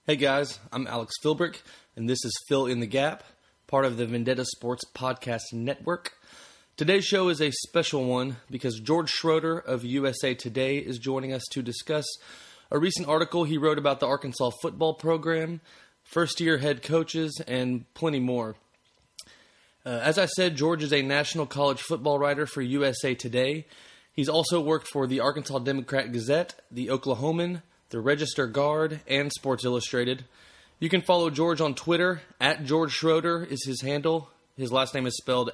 Hey guys, I'm Alex Philbrick, and this is Fill in the Gap, part of the Vendetta Sports Podcast Network. Today's show is a special one because George Schroeder of USA Today is joining us to discuss a recent article he wrote about the Arkansas football program, first-year head coaches, and plenty more. As I said, George is a national college football writer for USA Today. He's also worked for the Arkansas Democrat-Gazette, the Oklahoman, the Register Guard, and Sports Illustrated. You can follow George on Twitter. @ George Schroeder is his handle. His last name is spelled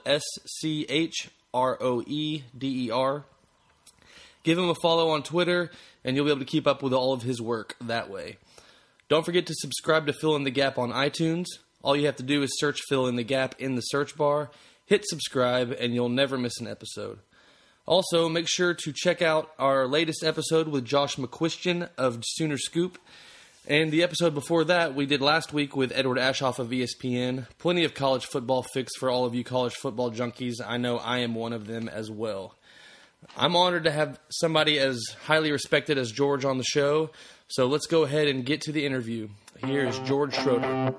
Schroeder. Give him a follow on Twitter, and you'll be able to keep up with all of his work that way. Don't forget to subscribe to Fill in the Gap on iTunes. All you have to do is search Fill in the Gap in the search bar, hit subscribe, and you'll never miss an episode. Also, make sure to check out our latest episode with Josh McQuistion of Sooner Scoop. And the episode before that we did last week with Edward Ashoff of ESPN. Plenty of college football fix for all of you college football junkies. I know I am one of them as well. I'm honored to have somebody as highly respected as George on the show. So let's go ahead and get to the interview. Here's George Schroeder.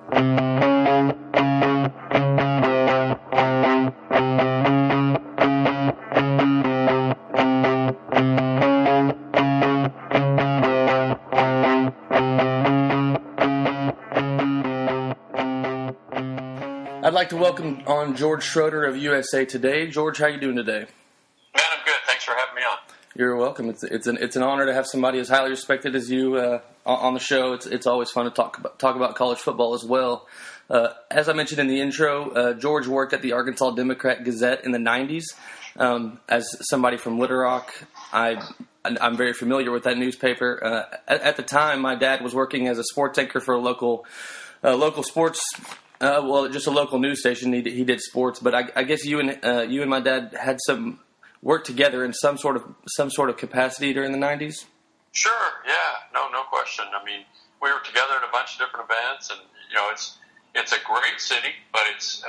I'd like to welcome on George Schroeder of USA Today. George, how are you doing today? Man, I'm good. Thanks for having me on. You're welcome. It's an honor to have somebody as highly respected as you on the show. It's always fun to talk about college football as well. As I mentioned in the intro, George worked at the Arkansas Democrat-Gazette in the 90s. As somebody from Little Rock, I'm very familiar with that newspaper. At the time, my dad was working as a sports anchor for a local sports. Just a local news station. He did sports, but I guess you and my dad had some work together in some sort of capacity during the 90s. Sure. Yeah. No question. I mean, we were together at a bunch of different events, and it's a great city, but it's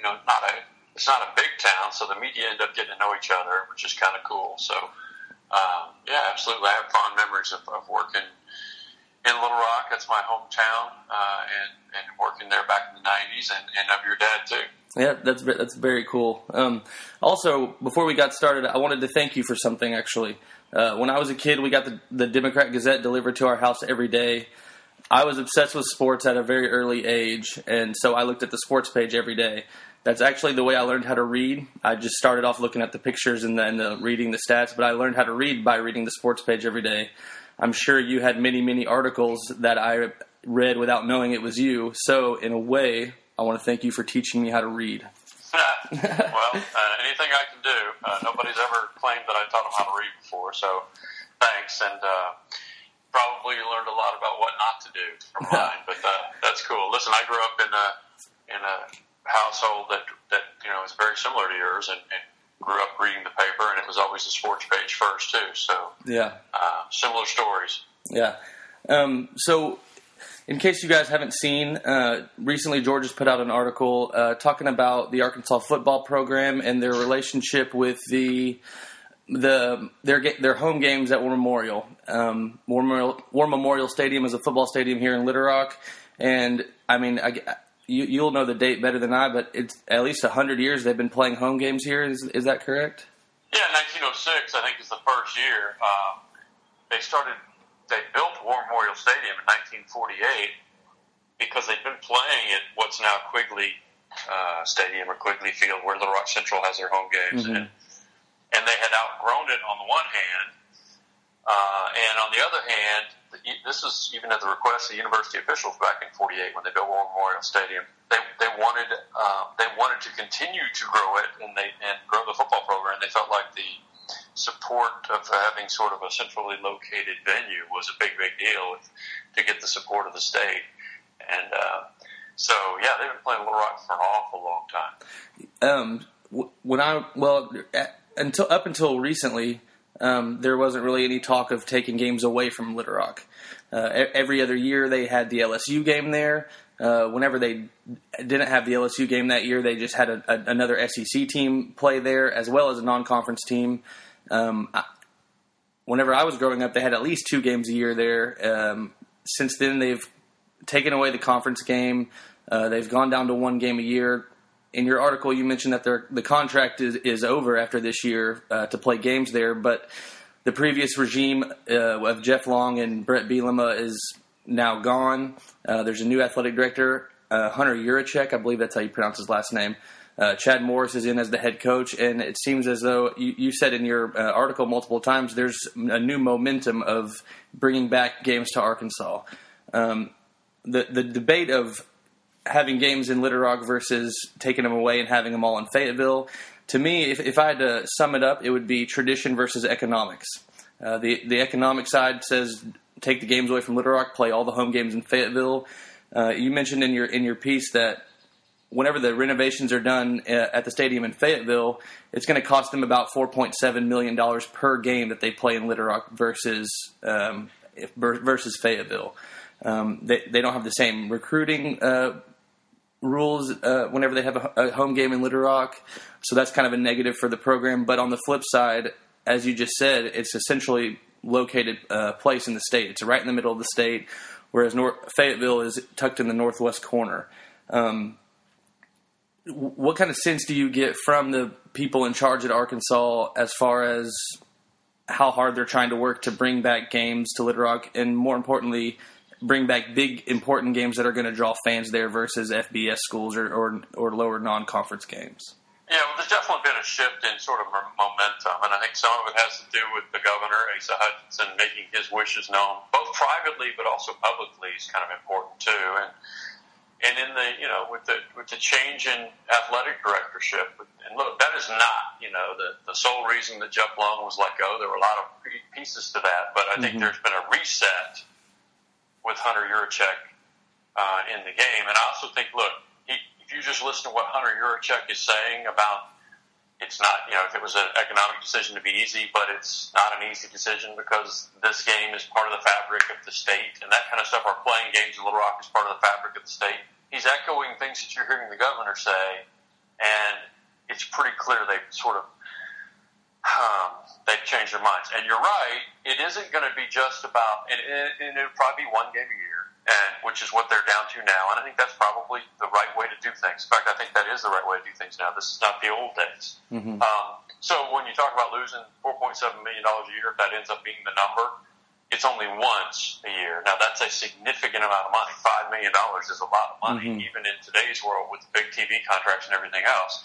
not a big town, so the media end up getting to know each other, which is kind of cool. So yeah, absolutely. I have fond memories of working in Little Rock. That's my hometown, and working there back in the 90s, and of your dad too. Yeah, that's very cool. Also, before we got started, I wanted to thank you for something, actually. When I was a kid, we got the Democrat-Gazette delivered to our house every day. I was obsessed with sports at a very early age, and so I looked at the sports page every day. That's actually the way I learned how to read. I just started off looking at the pictures and then reading the stats, but I learned how to read by reading the sports page every day. I'm sure you had many, many articles that I read without knowing it was you. So, in a way, I want to thank you for teaching me how to read. Well, anything I can do. Nobody's ever claimed that I taught them how to read before, so thanks. And probably you learned a lot about what not to do from mine, but that's cool. Listen, I grew up in a household that is very similar to yours, and grew up reading the paper, and it was always the sports page first too. So yeah, similar stories. Yeah. So, in case you guys haven't seen, recently George has put out an article talking about the Arkansas football program and their relationship with their home games at War Memorial. War Memorial Stadium is a football stadium here in Little Rock, and I mean, you'll know the date better than I, but it's at least 100 years they've been playing home games here. Is that correct? Yeah, 1906 I think is the first year. They built War Memorial Stadium in 1948 because they'd been playing at what's now Quigley Stadium or Quigley Field, where Little Rock Central has their home games, mm-hmm. and they had outgrown it on the one hand, and on the other hand, this is even at the request of the university officials back in '48 when they built War Memorial Stadium. They wanted to continue to grow it and grow the football program. They felt like the support of having sort of a centrally located venue was a big deal to get the support of the state. And so, yeah, they've been playing Little Rock for an awful long time. Until recently, there wasn't really any talk of taking games away from Little Rock. Every other year they had the LSU game there. Whenever they didn't have the LSU game that year, they just had another SEC team play there, as well as a non-conference team. Whenever I was growing up, they had at least 2 games a year there. Since then, taken away the conference game. They've gone down to one game a year. In your article, you mentioned that the contract is over after this year to play games there, but the previous regime of Jeff Long and Brett Bielema is now gone. There's a new athletic director, Hunter Yurachek, I believe that's how you pronounce his last name. Chad Morris is in as the head coach, and it seems as though you said in your article multiple times there's a new momentum of bringing back games to Arkansas. The debate of having games in Little Rock versus taking them away and having them all in Fayetteville, to me, if I had to sum it up, it would be tradition versus economics. The economic side says take the games away from Little Rock, play all the home games in Fayetteville. You mentioned in your piece that whenever the renovations are done at the stadium in Fayetteville, it's going to cost them about $4.7 million per game that they play in Little Rock versus Fayetteville. They don't have the same recruiting rules whenever they have a home game in Little Rock, so that's kind of a negative for the program. But on the flip side, as you just said, it's essentially located place in the state. It's right in the middle of the state, whereas Fayetteville is tucked in the northwest corner. What kind of sense do you get from the people in charge at Arkansas as far as how hard they're trying to work to bring back games to Little Rock, and more importantly, bring back big, important games that are going to draw fans there versus FBS schools or lower non-conference games? Yeah, well, there's definitely been a shift in sort of momentum, and I think some of it has to do with the governor, Asa Hutchinson, making his wishes known, both privately but also publicly is kind of important too. And in the, with the change in athletic directorship, and look, that is not, the sole reason that Jeff Long was let go. There were a lot of pieces to that, but I think there's been a reset with Hunter Yurachek in the game. And I also think, look, if you just listen to what Hunter Yurachek is saying about it's not, if it was an economic decision to be easy, but it's not an easy decision because this game is part of the fabric of the state and that kind of stuff. Our playing games in Little Rock is part of the fabric of the state. He's echoing things that you're hearing the governor say, and it's pretty clear they've sort of they've changed their minds. And you're right, it isn't going to be just about, and it'll probably be one game a year, which is what they're down to now. And I think that's probably the right way to do things. In fact, I think that is the right way to do things now. This is not the old days. So when you talk about losing $4.7 million a year, if that ends up being the number, it's only once a year. Now, that's a significant amount of money. $5 million is a lot of money, even in today's world with big TV contracts and everything else.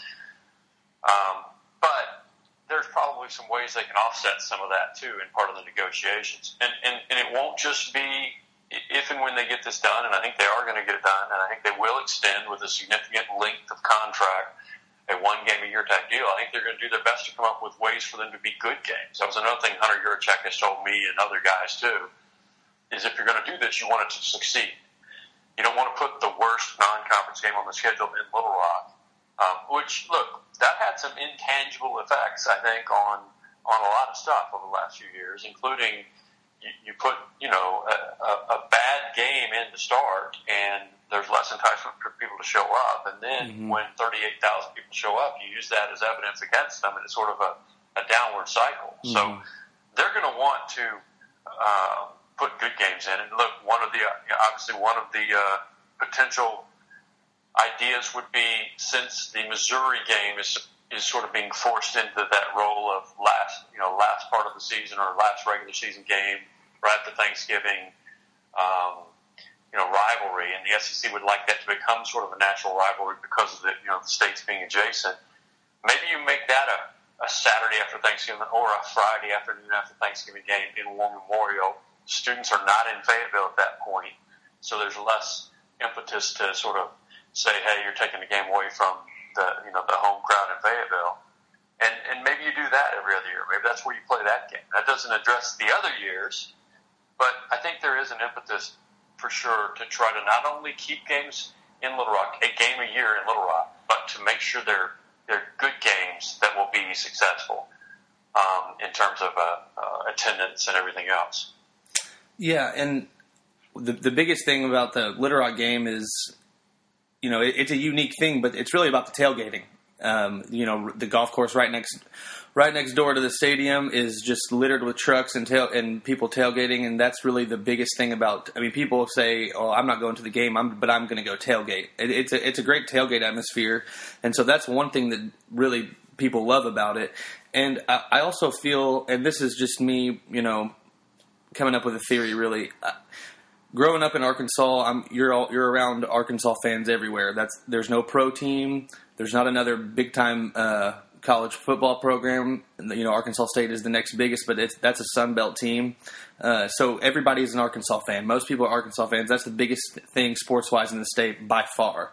But there's probably some ways they can offset some of that, too, in part of the negotiations. And it won't just be if and when they get this done, and I think they are going to get it done, and I think they will extend with a significant length of contract, a one-game-a-year type deal. I think they're going to do their best to come up with ways for them to be good games. That was another thing Hunter Yurachek has told me and other guys, too, is if you're going to do this, you want it to succeed. You don't want to put the worst non-conference game on the schedule in Little Rock, which, look, that had some intangible effects, I think, on a lot of stuff over the last few years, including you put, a bad game in to start, and there's less enticement for people to show up. And then when 38,000 people show up, you use that as evidence against them, and it's sort of a downward cycle. So they're going to want to put good games in. And look, obviously one of the potential ideas would be, since the Missouri game is sort of being forced into that role of last part of the season or last regular season game right after Thanksgiving, rivalry, and the SEC would like that to become sort of a natural rivalry because of the states being adjacent. Maybe you make that a Saturday after Thanksgiving or a Friday afternoon after Thanksgiving game in War Memorial. Students are not in Fayetteville at that point, so there's less impetus to sort of say, hey, you're taking the game away from the home crowd in Fayetteville. And maybe you do that every other year. Maybe that's where you play that game. That doesn't address the other years, but I think there is an impetus for sure to try to not only keep games in Little Rock, a game a year in Little Rock, but to make sure they're good games that will be successful in terms of attendance and everything else. Yeah, and the biggest thing about the Little Rock game is, it's a unique thing, but it's really about the tailgating. The golf course right next door to the stadium is just littered with trucks and people tailgating, and that's really the biggest thing about. I mean, people say, "Oh, I'm not going to the game, but I'm going to go tailgate." It's a great tailgate atmosphere, and so that's one thing that really people love about it. And I also feel, and this is just me, coming up with a theory, really. Growing up in Arkansas, you're around Arkansas fans everywhere. There's no pro team. There's not another big time college football program. Arkansas State is the next biggest, but that's a Sun Belt team. So everybody's an Arkansas fan. Most people are Arkansas fans. That's the biggest thing sports wise in the state by far.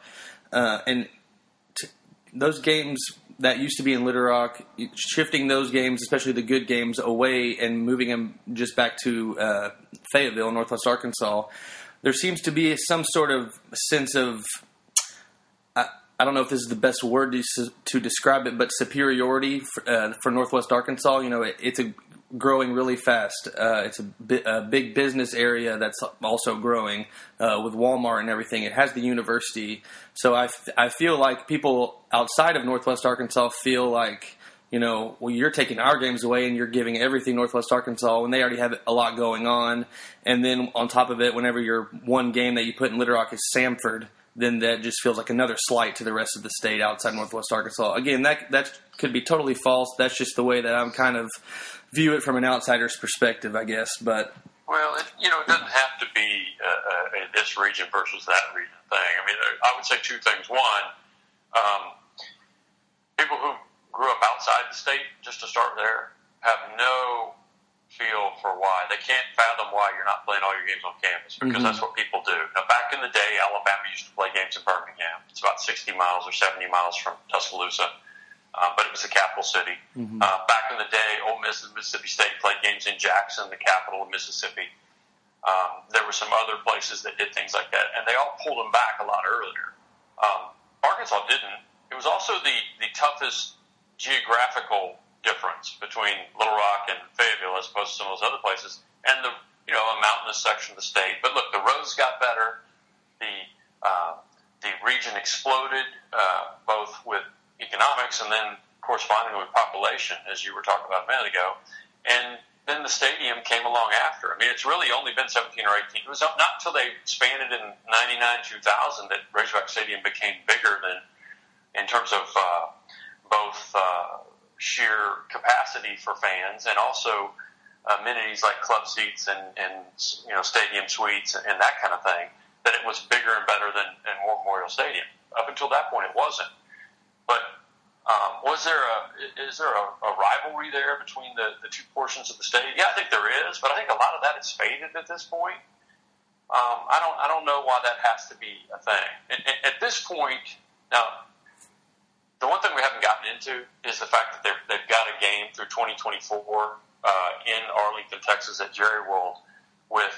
Those games that used to be in Little Rock, shifting those games, especially the good games, away and moving them just back to Fayetteville, Northwest Arkansas, there seems to be some sort of sense of, I don't know if this is the best word to describe it, but superiority for Northwest Arkansas. It's growing really fast. It's a big business area that's also growing with Walmart and everything. It has the university. So I feel like people outside of Northwest Arkansas feel like, you're taking our games away and you're giving everything Northwest Arkansas when they already have a lot going on. And then on top of it, whenever your one game that you put in Little Rock is Samford, then that just feels like another slight to the rest of the state outside Northwest Arkansas. Again, that could be totally false. That's just the way that I'm kind of view it from an outsider's perspective, I guess. But it doesn't have to be this region versus that region thing. I mean, I would say two things. One, people who grew up outside the state, just to start there, have no feel for why. They can't fathom why you're not playing all your games on campus, because that's what people do. Now, back in the day, Alabama used to play games in Birmingham. It's about 60 miles or 70 miles from Tuscaloosa, but it was the capital city. Back in the day, Ole Miss and Mississippi State played games in Jackson, the capital of Mississippi. There were some other places that did things like that, and they all pulled them back a lot earlier. Arkansas didn't. It was also the toughest geographical difference between Little Rock and Fayetteville as opposed to some of those other places, and a mountainous section of the state. But look, the roads got better. The region exploded, both with economics and then correspondingly with population, as you were talking about a minute ago. And then the stadium came along after. I mean, it's really only been 17 or 18. It was not until they expanded in 99-2000 that Razorback Stadium became bigger than, in terms of both sheer capacity for fans and also amenities like club seats and stadium suites and that kind of thing, that it was bigger and better than War Memorial Stadium. Up until that point, it wasn't. But is there a rivalry there between the two portions of the state? Yeah, I think there is, but I think a lot of that is faded at this point. I don't know why that has to be a thing. At this point, now, the one thing we haven't gotten into is the fact that they've got a game through 2024 in Arlington, Texas, at Jerry World with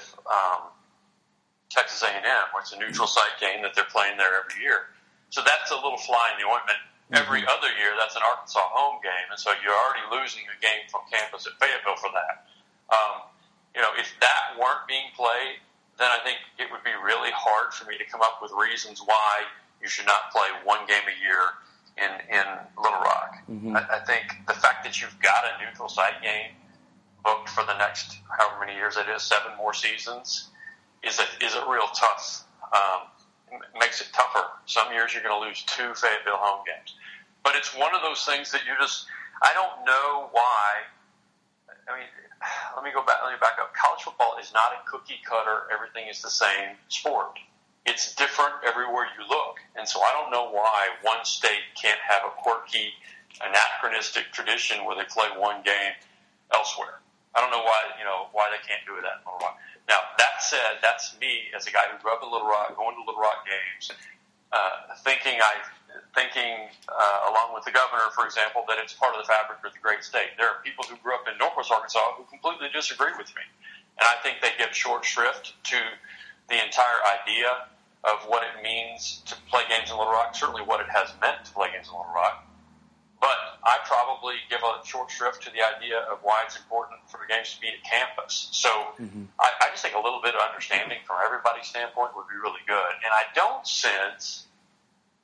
Texas A&M, where it's a neutral site game that they're playing there every year. So that's a little fly in the ointment. Every other year, that's an Arkansas home game, and so you're already losing a game from campus at Fayetteville for that. If that weren't being played, then I think it would be really hard for me to come up with reasons why you should not play one game a year in Little Rock. I think the fact that you've got a neutral site game booked for the next however many years it is, 7 more seasons, is a real tough. Makes it tougher. Some years you're going to lose 2 Fayetteville home games, but it's one of those things that I don't know why. I mean, let me back up. College football is not a cookie cutter. Everything is the same sport. It's different everywhere you look. And so I don't know why one state can't have a quirky, anachronistic tradition where they play one game elsewhere. I don't know why they can't do that in Little Rock. Now, that said, that's me as a guy who grew up in Little Rock, going to Little Rock games, thinking along with the governor, for example, that it's part of the fabric of the great state. There are people who grew up in Northwest Arkansas who completely disagree with me. And I think they give short shrift to the entire idea of what it means to play games in Little Rock, certainly what it has meant to play games in Little Rock. But I probably give a short shrift to the idea of why it's important for the games to be at campus. So I just think a little bit of understanding from everybody's standpoint would be really good. And I don't sense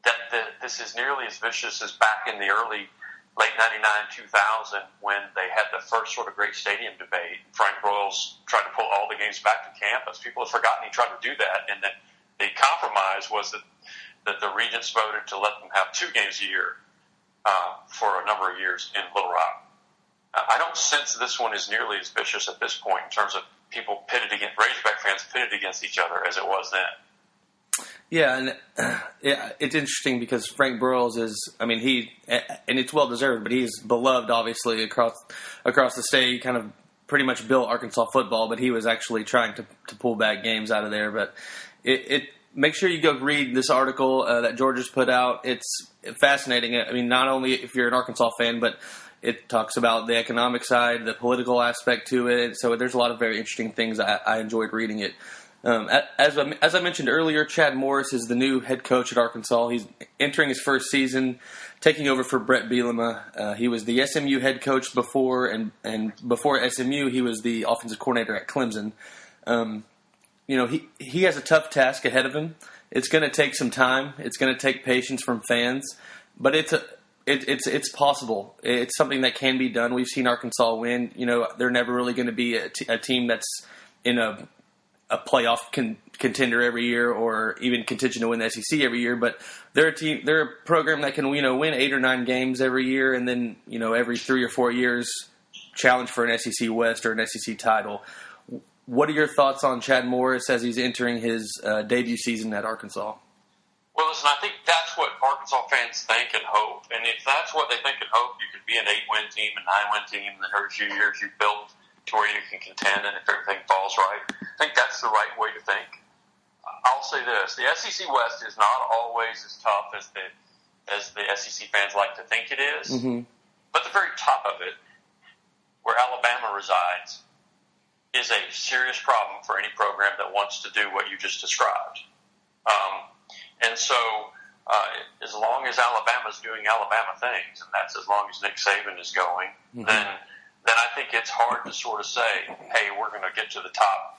this is nearly as vicious as back in the late 99, 2000, when they had the first sort of great stadium debate. Frank Broyles tried to pull all the games back to campus. People have forgotten he tried to do that, and then the compromise was that the regents voted to let them have 2 games a year for a number of years in Little Rock. I don't sense this one is nearly as vicious at this point in terms of people Razorback fans pitted against each other as it was then. Yeah, and it's interesting because Frank Broyles and it's well deserved, but he's beloved obviously across the state. He kind of pretty much built Arkansas football, but he was actually trying to pull back games out of there. But make sure you go read this article that George has put out. It's fascinating. I mean, not only if you're an Arkansas fan, but it talks about the economic side, the political aspect to it. So there's a lot of very interesting things. I enjoyed reading it. As I mentioned earlier, Chad Morris is the new head coach at Arkansas. He's entering his first season, taking over for Brett Bielema. He was the SMU head coach before, and before SMU, he was the offensive coordinator at Clemson. He has a tough task ahead of him. It's going to take some time. It's going to take patience from fans, but it's possible. It's something that can be done. We've seen Arkansas win. They're never really going to be a team that's in a playoff contender every year, or even contention to win the SEC every year. But they're a team. They're a program that can win 8 or 9 games every year, and then every 3 or 4 years challenge for an SEC West or an SEC title. What are your thoughts on Chad Morris as he's entering his debut season at Arkansas? Well, listen, I think that's what Arkansas fans think and hope. And if that's what they think and hope, you could be an 8-win team, a 9-win team, and then every few years you build to where you can contend, and if everything falls right. I think that's the right way to think. I'll say this. The SEC West is not always as tough as the SEC fans like to think it is. Mm-hmm. But the very top of it, where Alabama resides, is a serious problem for any program that wants to do what you just described. And so as long as Alabama's doing Alabama things, and that's as long as Nick Saban is going, mm-hmm. then I think it's hard to sort of say, hey, we're going to get to the top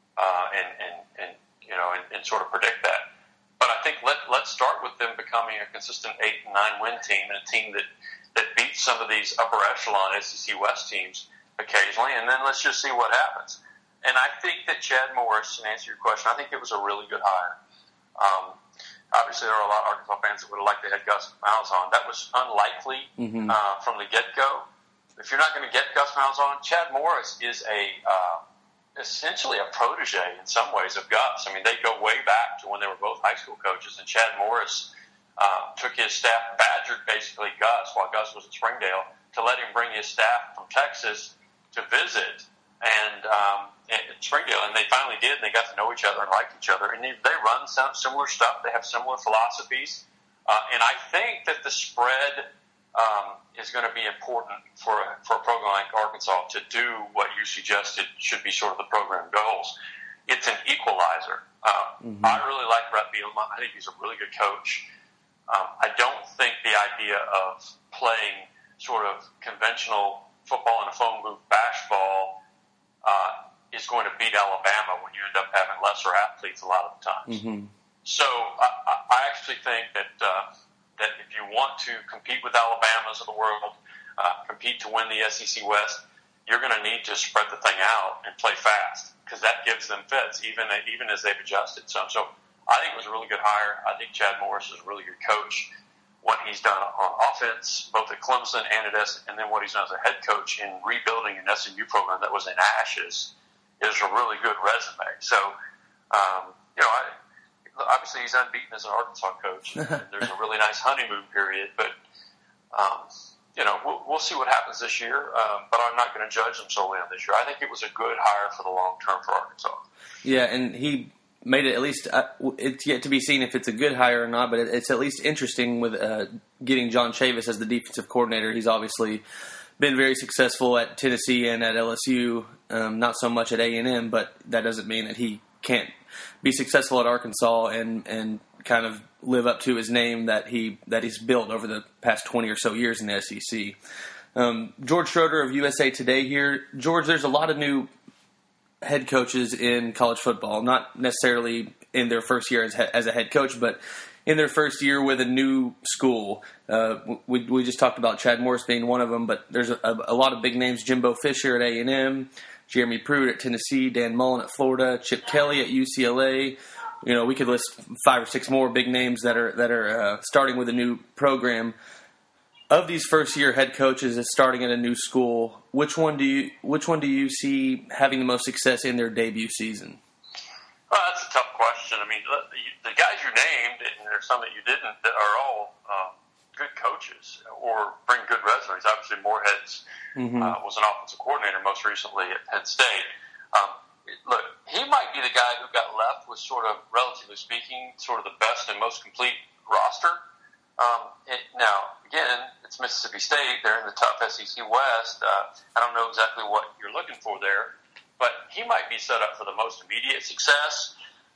and sort of predict that. But I think let's start with them becoming a consistent 8 and 9 win team, and a team that beats some of these upper echelon SEC West teams occasionally, and then let's just see what happens. And I think that Chad Morris, to answer your question, I think it was a really good hire. Obviously, there are a lot of Arkansas fans that would have liked to have Gus Malzahn. That was unlikely mm-hmm. From the get-go. If you're not going to get Gus Malzahn, Chad Morris is essentially a protege in some ways of Gus. I mean, they go way back to when they were both high school coaches, and Chad Morris took his staff, badgered basically Gus while Gus was at Springdale, to let him bring his staff from Texas to visit and Springdale, and they finally did, and they got to know each other and like each other, and they run some similar stuff. They have similar philosophies, and I think that the spread is going to be important for a program like Arkansas to do what you suggested should be sort of the program goals. It's an equalizer. Mm-hmm. I really like Brett Bielema. I think he's a really good coach. I don't think the idea of playing sort of conventional football in a phone booth bash ball is going to beat Alabama when you end up having lesser athletes a lot of the times. Mm-hmm. So I actually think that if you want to compete with Alabama's of the world, compete to win the SEC West, you're going to need to spread the thing out and play fast, because that gives them fits, even as they've adjusted some. So I think it was a really good hire. I think Chad Morris is a really good coach. What he's done on offense, both at Clemson and and then what he's done as a head coach in rebuilding an SMU program that was in ashes, is a really good resume. So, obviously he's unbeaten as an Arkansas coach. There's a really nice honeymoon period, but we'll see what happens this year. But I'm not going to judge him solely on this year. I think it was a good hire for the long term for Arkansas. Yeah, and he made it at least. It's yet to be seen if it's a good hire or not, but it's at least interesting with getting John Chavis as the defensive coordinator. He's obviously been very successful at Tennessee and at LSU, not so much at A&M, but that doesn't mean that he can't be successful at Arkansas and kind of live up to his name that he's built over the past 20 or so years in the SEC. George Schroeder of USA Today here. George, there's a lot of new head coaches in college football, not necessarily in their first year as a head coach, but in their first year with a new school. We just talked about Chad Morris being one of them, but there's a lot of big names: Jimbo Fisher at A&M, Jeremy Pruitt at Tennessee, Dan Mullen at Florida, Chip Kelly at UCLA. We could list 5 or 6 more big names that are starting with a new program. Of these first-year head coaches that's starting at a new school, which one do you see having the most success in their debut season? Well, that's a tough question. I mean, the guys you named, and there's some that you didn't, that are all good coaches or bring good resumes. Obviously, Moorhead's was an offensive coordinator most recently at Penn State. Look, he might be the guy who got left with sort of, relatively speaking, sort of the best and most complete roster. Now, again, it's Mississippi State. They're in the tough SEC West. I don't know exactly what you're looking for there, but he might be set up for the most immediate success.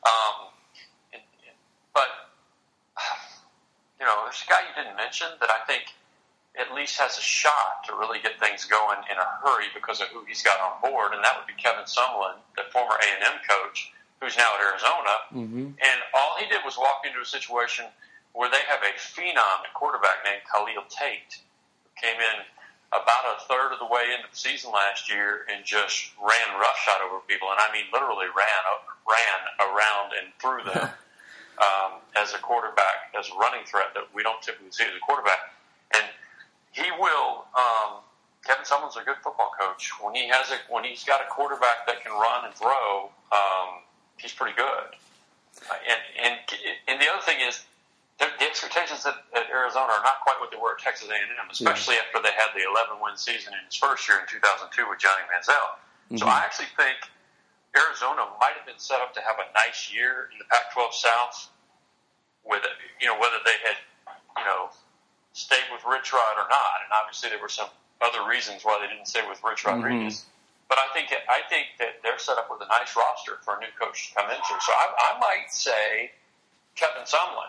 There's a guy you didn't mention that I think at least has a shot to really get things going in a hurry because of who he's got on board, and that would be Kevin Sumlin, the former A&M coach, who's now at Arizona. And all he did was walk into a situation where they have a phenom at quarterback named Khalil Tate, who came in about a third of the way into the season last year and just ran roughshod over people, and I mean literally ran around and through them as a quarterback, as a running threat that we don't typically see as a quarterback. And he will. Kevin Sumlin's a good football coach. When he's got a quarterback that can run and throw, he's pretty good. And the other thing is, the expectations at Arizona are not quite what they were at Texas A&M, especially after they had the 11-win season in his first year in 2002 with Johnny Manziel. So I actually think Arizona might have been set up to have a nice year in the Pac-12 South, with whether they had stayed with Rich Rod or not. And obviously there were some other reasons why they didn't stay with Rich Rodriguez. But I think that they're set up with a nice roster for a new coach to come into. So I might say Kevin Sumlin.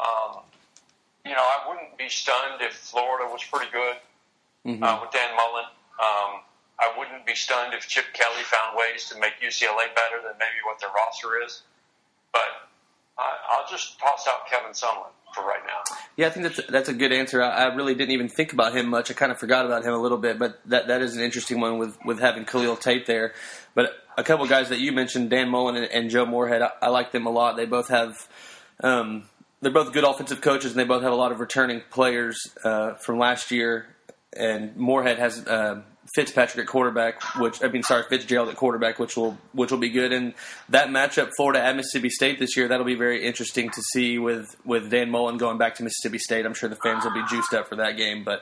I wouldn't be stunned if Florida was pretty good with Dan Mullen. I wouldn't be stunned if Chip Kelly found ways to make UCLA better than maybe what their roster is. But I'll just toss out Kevin Sumlin for right now. Yeah, I think that's a good answer. I really didn't even think about him much. I kind of forgot about him a little bit, but that is an interesting one with having Khalil Tate there. But a couple of guys that you mentioned, Dan Mullen and Joe Moorhead, I like them a lot. They both have they're both good offensive coaches, and they both have a lot of returning players from last year. And Moorhead has Fitzgerald at quarterback, which will be good. And that matchup, Florida at Mississippi State this year, that'll be very interesting to see with Dan Mullen going back to Mississippi State. I'm sure the fans will be juiced up for that game. But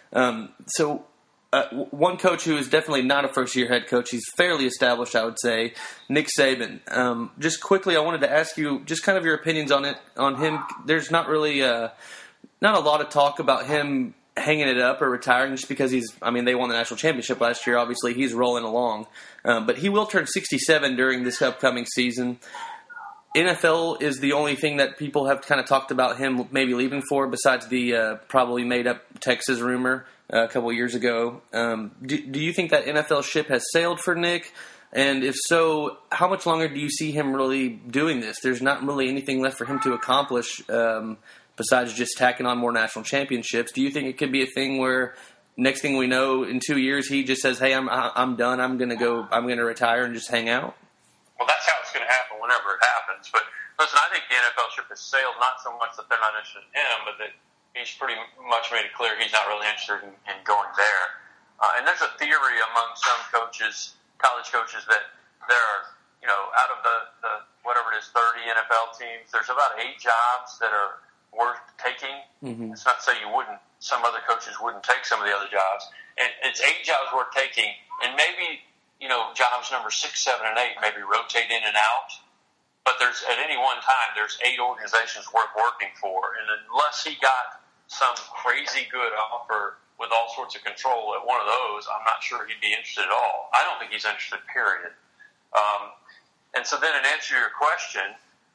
one coach who is definitely not a first-year head coach, he's fairly established, I would say, Nick Saban. Just quickly, I wanted to ask you just kind of your opinions on him. There's not really not a lot of talk about him hanging it up or retiring just because they won the national championship last year. Obviously, he's rolling along. But he will turn 67 during this upcoming season. NFL is the only thing that people have kind of talked about him maybe leaving for, besides the probably made-up Texas rumor a couple of years ago. Do you think that NFL ship has sailed for Nick? And if so, how much longer do you see him really doing this? There's not really anything left for him to accomplish besides just tacking on more national championships. Do you think it could be a thing where next thing we know, in 2 years, he just says, "Hey, I'm done. I'm gonna retire and just hang out"? Well, that's how it's going to happen whenever it happens. But listen, I think the NFL ship has sailed, not so much that they're not interested in him, but that he's pretty much made it clear he's not really interested in going there. And there's a theory among some coaches, college coaches, that there are, out of the whatever it is, 30 NFL teams, there's about 8 jobs that are worth taking. It's not to say some other coaches wouldn't take some of the other jobs. And it's 8 jobs worth taking, and maybe, jobs number 6, 7, and 8 maybe rotate in and out. But at any one time, there's 8 organizations worth working for. And unless he got some crazy good offer with all sorts of control at one of those, I'm not sure he'd be interested at all. I don't think he's interested, period. And so then in answer to your question,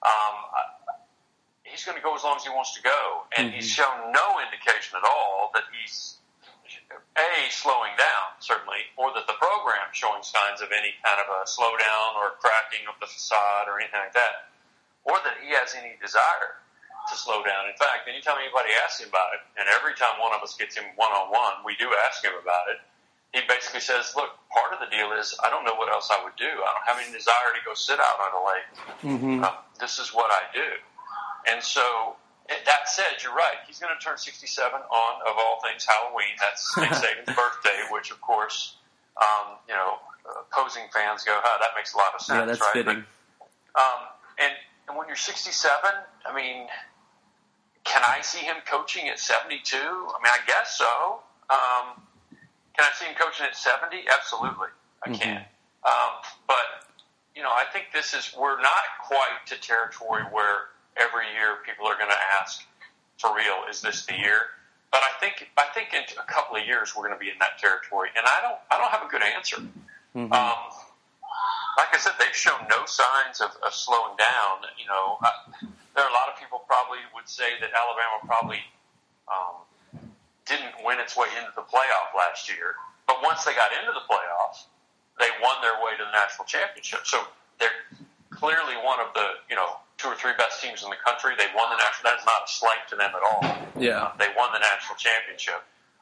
he's going to go as long as he wants to go. And he's shown no indication at all that he's, slowing down, certainly, or that the program's showing signs of any kind of a slowdown or cracking of the facade or anything like that, or that he has any desire to slow down. In fact, anytime anybody asks him about it, and every time one of us gets him one-on-one, we do ask him about it, he basically says, look, part of the deal is I don't know what else I would do. I don't have any desire to go sit out on a lake. Mm-hmm. This is what I do. And so, that said, you're right. He's going to turn 67 on, of all things, Halloween. That's Nick Saban's birthday, which, of course, opposing fans go, that makes a lot of sense, yeah, that's right? fitting. But, and when you're 67, I mean, can I see him coaching at 72? I mean, I guess so. Can I see him coaching at 70? Absolutely, I can. But, I think we're not quite to territory where every year people are going to ask, for real, is this the year? But I think in a couple of years we're going to be in that territory, and I don't have a good answer. Mm-hmm. Like I said, they've shown no signs of slowing down. There are a lot of people probably would say that Alabama probably didn't win its way into the playoff last year. But once they got into the playoffs, they won their way to the national championship. So they're clearly one of the, 2 or 3 best teams in the country. They won the national. That is not a slight to them at all. Yeah, they won the national championship.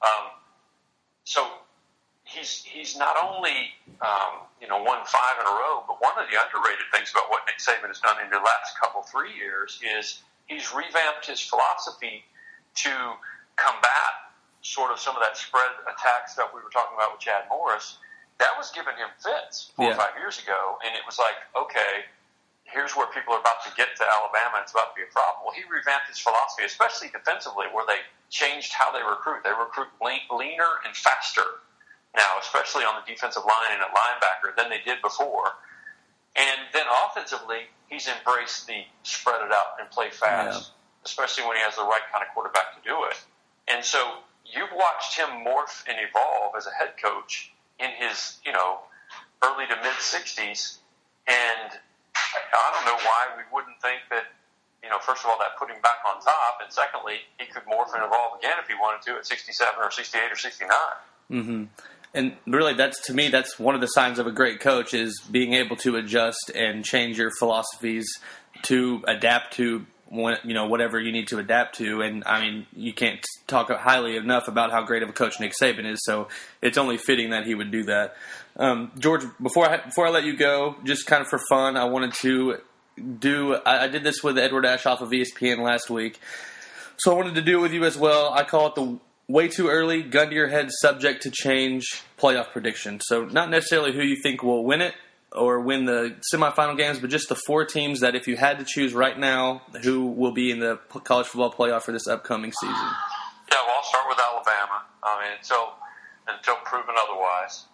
So he's not only won 5 in a row, but one of the underrated things about what Nick Saban has done in the last 3 years is he's revamped his philosophy to combat sort of some of that spread attack stuff we were talking about with Chad Morris. That was giving him fits 4 or 5 years ago, and it was like, okay, here's where people are about to get to Alabama, and it's about to be a problem. Well, he revamped his philosophy, especially defensively, where they changed how they recruit. They recruit leaner and faster now, especially on the defensive line and at linebacker, than they did before. And then offensively, he's embraced the spread it out and play fast, especially when he has the right kind of quarterback to do it. And so you've watched him morph and evolve as a head coach in his, early to mid-60s, and I don't know why we wouldn't think that, first of all, that put him back on top, and secondly, he could morph and evolve again if he wanted to at 67 or 68 or 69. Mm-hmm. And really, that's one of the signs of a great coach is being able to adjust and change your philosophies to adapt to whatever you need to adapt to. And I mean, you can't talk highly enough about how great of a coach Nick Saban is. So it's only fitting that he would do that. George, before I let you go, just kind of for fun, I wanted to I did this with Edward Ashoff of ESPN last week. So I wanted to do it with you as well. I call it the way too early, gun to your head, subject to change playoff prediction. So not necessarily who you think will win it or win the semifinal games, but just the 4 teams that if you had to choose right now, who will be in the college football playoff for this upcoming season. Yeah, well, I'll start with Alabama. I mean, until proven otherwise.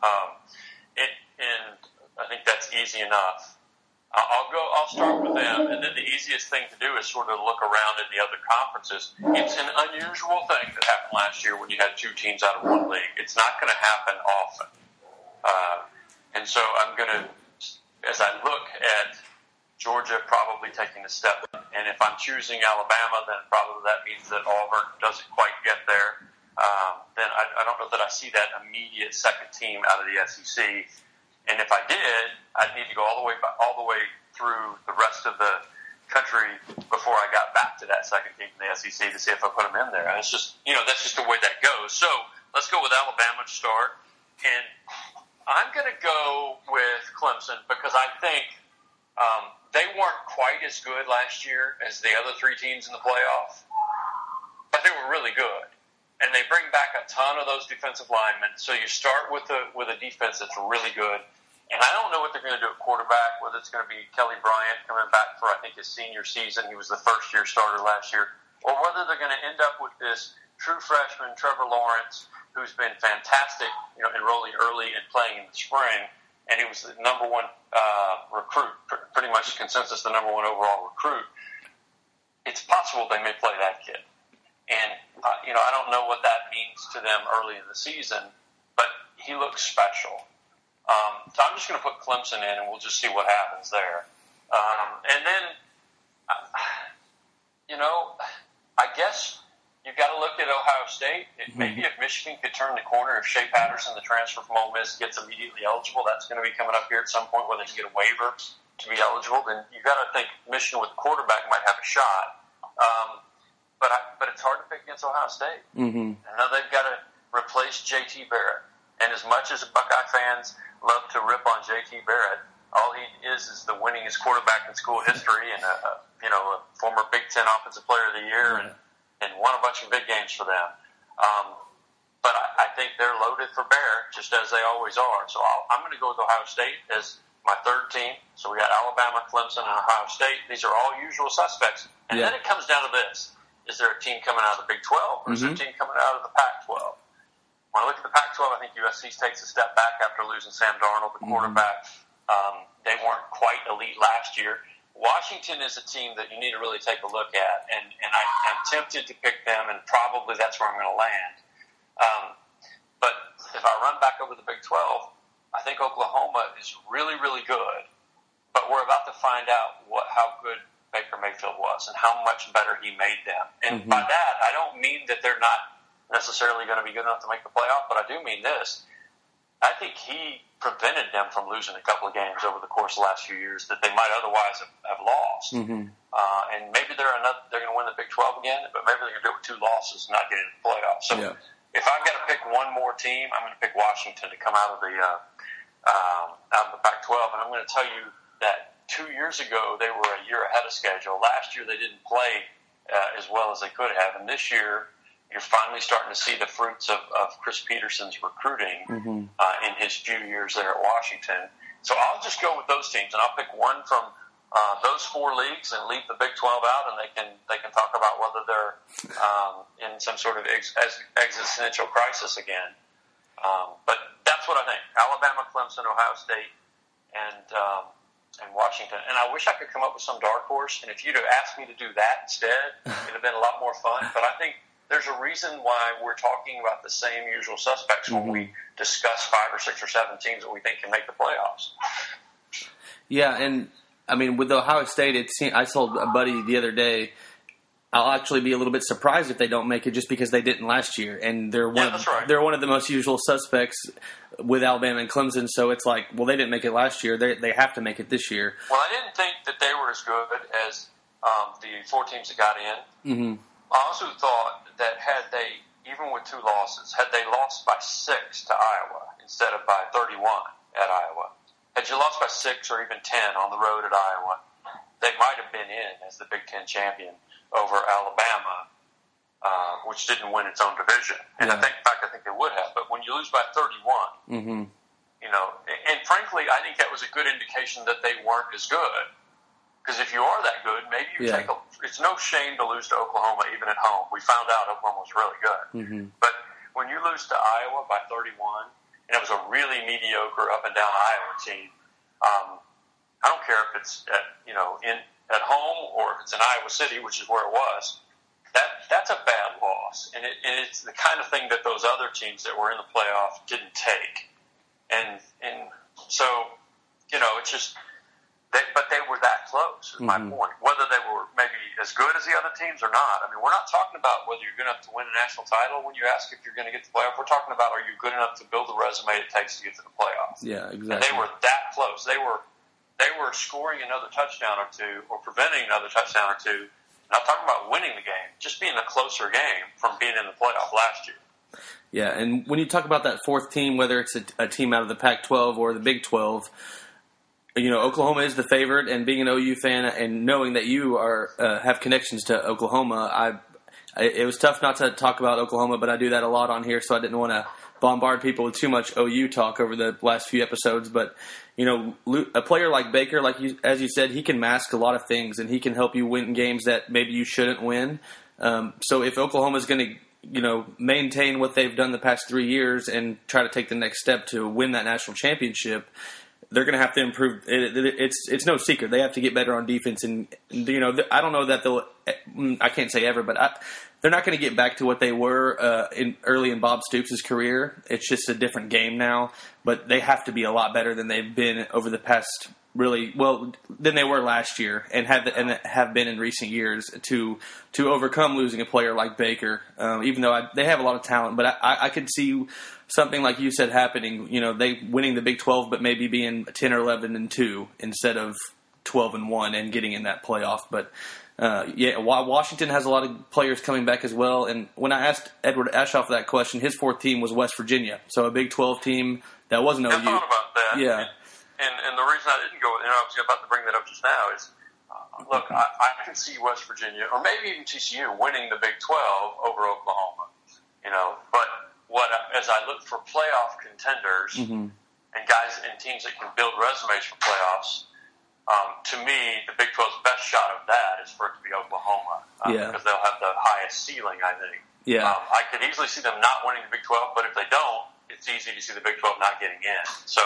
And I think that's easy enough. I'll start with them, and then the easiest thing to do is sort of look around at the other conferences. It's an unusual thing that happened last year when you had 2 teams out of one league. It's not going to happen often. And so I'm going to, as I look at Georgia probably taking a step, and if I'm choosing Alabama, then probably that means that Auburn doesn't quite get there. Then I don't know that I see that immediate second team out of the SEC. And if I did, I'd need to go all the way through the rest of the country before I got back to that second team in the SEC to see if I put them in there. And it's just, that's just the way that goes. So let's go with Alabama to start. And I'm going to go with Clemson because I think they weren't quite as good last year as the other 3 teams in the playoff, but they were really good. And they bring back a ton of those defensive linemen. So you start with a defense that's really good. And I don't know what they're going to do at quarterback, whether it's going to be Kelly Bryant coming back for, I think, his senior season. He was the first-year starter last year. Or whether they're going to end up with this true freshman, Trevor Lawrence, who's been fantastic, enrolling early and playing in the spring. And he was the number 1 recruit, pretty much consensus the number 1 overall recruit. It's possible they may play that kid. And, I don't know what that means to them early in the season, but he looks special. So I'm just going to put Clemson in, and we'll just see what happens there. And then, I guess you've got to look at Ohio State. Maybe if Michigan could turn the corner, if Shea Patterson, the transfer from Ole Miss, gets immediately eligible, that's going to be coming up here at some point where they can get a waiver to be eligible. Then you've got to think Michigan with quarterback might have a shot. But it's hard to pick against Ohio State. Mm-hmm. I know they've got to replace J.T. Barrett. And as much as Buckeye fans love to rip on J.T. Barrett, all he is the winningest quarterback in school history and a former Big Ten Offensive Player of the Year and won a bunch of big games for them. But I think they're loaded for bear, just as they always are. So I'm going to go with Ohio State as my third team. So we got Alabama, Clemson, and Ohio State. These are all usual suspects. And then it comes down to this. Is there a team coming out of the Big 12 or is there a team coming out of the Pac-12? When I look at the Pac-12, I think USC takes a step back after losing Sam Darnold, the quarterback. They weren't quite elite last year. Washington is a team that you need to really take a look at, and I'm tempted to pick them, and probably that's where I'm going to land. But if I run back over the Big 12, I think Oklahoma is really, really good, but we're about to find out how good Baker Mayfield was and how much better he made them. And by that, I don't mean that they're not necessarily going to be good enough to make the playoff, but I do mean this. I think he prevented them from losing a couple of games over the course of the last few years that they might otherwise have lost. And maybe they're going to win the Big 12 again, but maybe they're going to do it with 2 losses and not get into the playoffs. So if I've got to pick one more team, I'm going to pick Washington to come out of the Pac-12. And I'm going to tell you that 2 years ago they were a year ahead of schedule. Last year they didn't play as well as they could have, and this year you're finally starting to see the fruits of Chris Peterson's recruiting in his few years there at Washington. So I'll just go with those teams, and I'll pick one from those 4 leagues and leave the Big 12 out, and they can talk about whether they're in some sort of existential crisis again. But that's what I think: Alabama, Clemson, Ohio State, and Washington. And I wish I could come up with some dark horse. And if you'd have asked me to do that instead, it'd have been a lot more fun. But I think there's a reason why we're talking about the same usual suspects when we discuss 5 or 6 or 7 teams that we think can make the playoffs. Yeah, and I mean, with Ohio State, I told a buddy the other day, I'll actually be a little bit surprised if they don't make it just because they didn't last year. And they're one of the most usual suspects with Alabama and Clemson. So it's like, well, they didn't make it last year. They have to make it this year. Well, I didn't think that they were as good as the 4 teams that got in. I also thought that had they, even with 2 losses, had they lost by 6 to Iowa instead of by 31 at Iowa, had you lost by 6 or even 10 on the road at Iowa, they might have been in as the Big Ten champion over Alabama, which didn't win its own division. And in fact, I think they would have. But when you lose by 31, and frankly, I think that was a good indication that they weren't as good. Because if you are that good, maybe you it's no shame to lose to Oklahoma even at home. We found out Oklahoma was really good. But when you lose to Iowa by 31, and it was a really mediocre up and down Iowa team, I don't care if it's at home or if it's in Iowa City, which is where it was. That's a bad loss, and it's the kind of thing that those other teams that were in the playoff didn't take. And so it's just. But they were that close, is my point. Whether they were maybe as good as the other teams or not. I mean, we're not talking about whether you're good enough to win a national title when you ask if you're going to get to the playoff. We're talking about, are you good enough to build the resume it takes to get to the playoffs? Yeah, exactly. And they were that close. They were scoring another touchdown or 2 or preventing another touchdown or 2. Not talking about winning the game, just being a closer game from being in the playoff last year. Yeah, and when you talk about that 4th team, whether it's a team out of the Pac-12 or the Big 12, Oklahoma is the favorite, and being an OU fan and knowing that you have connections to Oklahoma, it was tough not to talk about Oklahoma, but I do that a lot on here, so I didn't want to bombard people with too much OU talk over the last few episodes. But a player like Baker, as you said, he can mask a lot of things, and he can help you win games that maybe you shouldn't win. So if Oklahoma's going to maintain what they've done the past 3 years and try to take the next step to win that national championship, they're going to have to improve. It's no secret. They have to get better on defense. And, I don't know that they'll – I can't say ever, but they're not going to get back to what they were early in Bob Stoops' career. It's just a different game now. But they have to be a lot better than they've been over the past than they were last year and have been in recent years to overcome losing a player like Baker, even though they have a lot of talent. But I could see something like you said happening, they winning the Big 12 but maybe being 10 or 11-2 instead of 12-1 and getting in that playoff. But Washington has a lot of players coming back as well. And when I asked Edward Ashoff that question, his fourth team was West Virginia, so a Big 12 team that wasn't OU. I thought about that. Yeah. And the reason I didn't go, I was about to bring that up just now, is, look, I can see West Virginia, or maybe even TCU, winning the Big 12 over Oklahoma. But as I look for playoff contenders and guys and teams that can build resumes for playoffs, to me, the Big 12's best shot of that is for it to be Oklahoma, because they'll have the highest ceiling, I think. Yeah. I could easily see them not winning the Big 12, but if they don't, it's easy to see the Big 12 not getting in. So,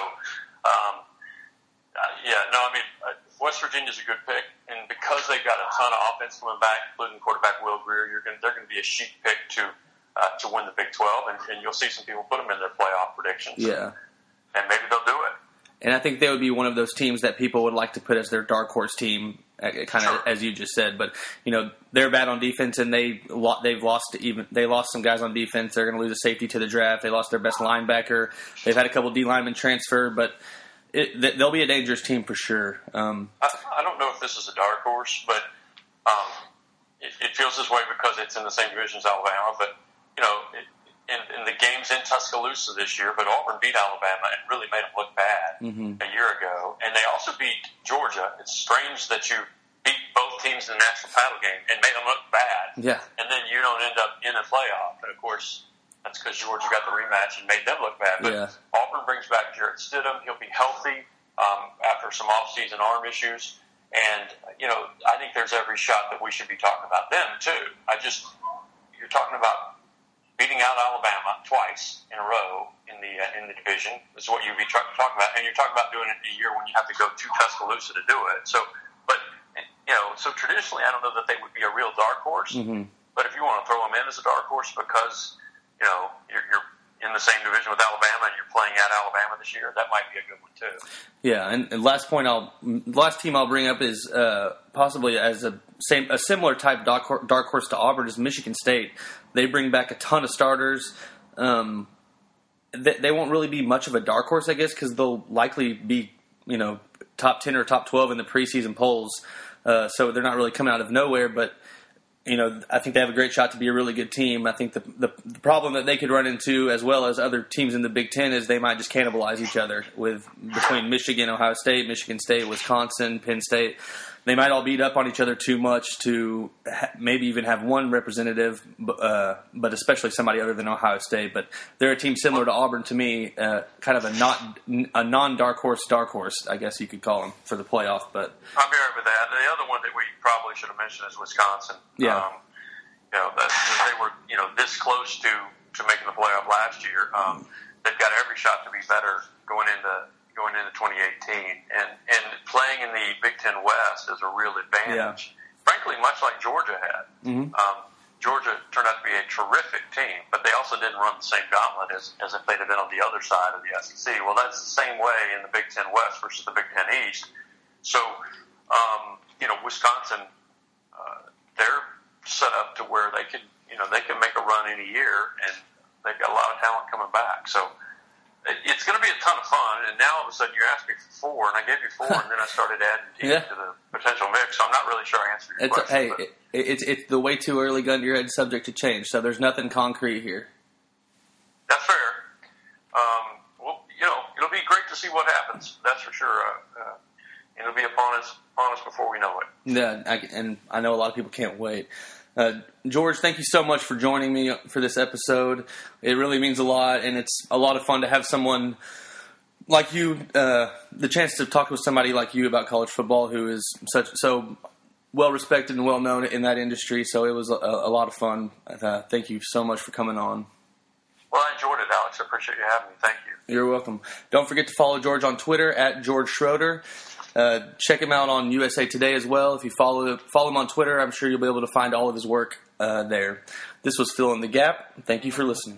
West Virginia's a good pick, and because they've got a ton of offense coming back, including quarterback Will Grier, they're going to be a chic pick to win the Big 12, and you'll see some people put them in their playoff predictions. Yeah. And maybe they'll do it. And I think they would be one of those teams that people would like to put as their dark horse team, kind of as you just said. But they're bad on defense, and they lost some guys on defense. They're going to lose a safety to the draft. They lost their best linebacker. They've had a couple D linemen transfer, but they'll be a dangerous team for sure. I don't know if this is a dark horse, but it feels this way because it's in the same division as Alabama. But in the games in Tuscaloosa this year, but Auburn beat Alabama and really made them look bad a year ago. And they also beat Georgia. It's strange that you beat both teams in the national title game and made them look bad. Yeah. And then you don't end up in a playoff. And, of course, that's because Georgia got the rematch and made them look bad. But Auburn brings back Jarrett Stidham. He'll be healthy after some off-season arm issues. And, I think there's every shot that we should be talking about them, too. You're talking about beating out Alabama twice in a row in the division is what you'd be talking about, and you're talking about doing it in a year when you have to go to Tuscaloosa to do it. So traditionally, I don't know that they would be a real dark horse. But if you want to throw them in as a dark horse because you're in the same division with Alabama and you're playing at Alabama this year, that might be a good one too. Yeah, and last team I'll bring up is possibly as a similar type dark horse to Auburn is Michigan State. They bring back a ton of starters. They won't really be much of a dark horse, I guess, because they'll likely be top 10 or top 12 in the preseason polls. So they're not really coming out of nowhere, but I think they have a great shot to be a really good team. I think the problem that they could run into, as well as other teams in the Big Ten, is they might just cannibalize each other between Michigan, Ohio State, Michigan State, Wisconsin, Penn State. They might all beat up on each other too much to maybe even have one representative, but especially somebody other than Ohio State. But they're a team similar to Auburn to me, kind of a non-dark horse, I guess you could call them, for the playoff. But I'm here with that. The other one that we probably should have mentioned is Wisconsin. Yeah. They were this close to making the playoff last year. They've got every shot to be better going into 2018, and playing in the Big Ten West is a real advantage. Yeah. Frankly, much like Georgia had. Georgia turned out to be a terrific team, but they also didn't run the same gauntlet as if they'd have been on the other side of the SEC. Well, that's the same way in the Big Ten West versus the Big Ten East. So, Wisconsin, they're set up to where they can make a run in a year, and they've got a lot of talent coming back. So. It's going to be a ton of fun, and now all of a sudden you asked me for 4, and I gave you 4, and then I started adding teams to the potential mix, so I'm not really sure I answered your question. It's the way too early gun to your head subject to change, so there's nothing concrete here. That's fair. It'll be great to see what happens, that's for sure. It'll be upon us before we know it. Yeah, and I know a lot of people can't wait. George, thank you so much for joining me for this episode. It really means a lot, and it's a lot of fun to have someone like you, the chance to talk with somebody like you about college football who is so well respected and well known in that industry. So it was a lot of fun. Thank you so much for coming on. Well, I enjoyed it, Alex. I appreciate you having me. Thank you. You're welcome. Don't forget to follow George on Twitter at George Schroeder. Check him out on USA Today as well. If you follow him on Twitter, I'm sure you'll be able to find all of his work there. This was Fill in the Gap. Thank you for listening.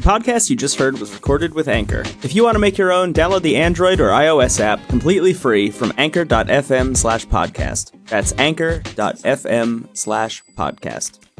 The podcast you just heard was recorded with Anchor. If you want to make your own, download the Android or iOS app completely free from anchor.fm/podcast. That's anchor.fm/podcast.